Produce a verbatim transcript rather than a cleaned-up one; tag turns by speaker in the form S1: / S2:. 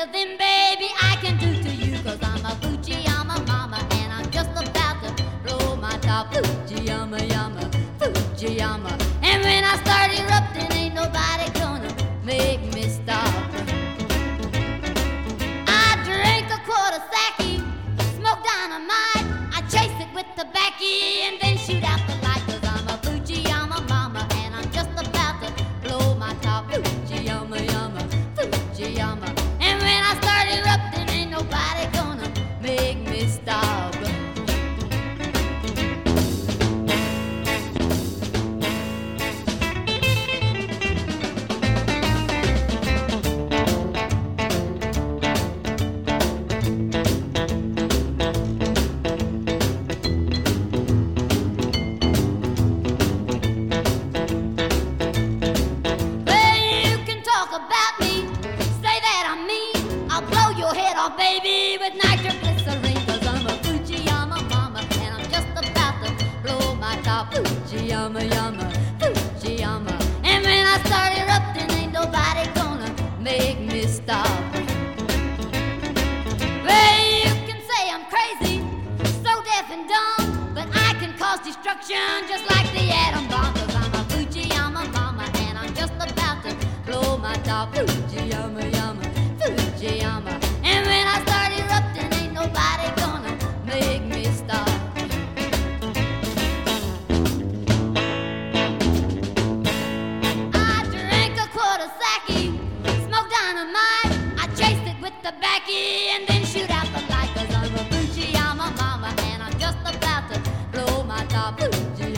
S1: then, baby, I can do to you. Cause I'm a Fujiyama mama, and I'm just about to blow my top. Fujiyama, yama, Fujiyama. And when I start erupting, ain't nobody gonna make me stop. I drink a quart of sake, smoke dynamite, I chase it with tobacco and then shoot out the light. Cause I'm a Fujiyama mama, and I'm just about to blow my top. Fujiyama, yama, Fujiyama. And when I start erupting, ain't nobody gonna make me stop. Baby, with nitroglycerine. Cause I'm a Fujiyama mama, and I'm just about to blow my top. Fujiyama, yama, Fujiyama. And when I start erupting, ain't nobody gonna make me stop. Well, you can say I'm crazy, so deaf and dumb, but I can cause destruction just like the atom bomb. Cause I'm a Fujiyama mama, and I'm just about to blow my top. Fujiyama, yama, Fujiyama. And when I start erupting, ain't nobody gonna make me stop. I drank a quart of sake, smoke dynamite, I chased it with tobacco and then shoot out the light. Cause I'm a Fujiyama mama, and I'm just about to blow my top. Fujiyama.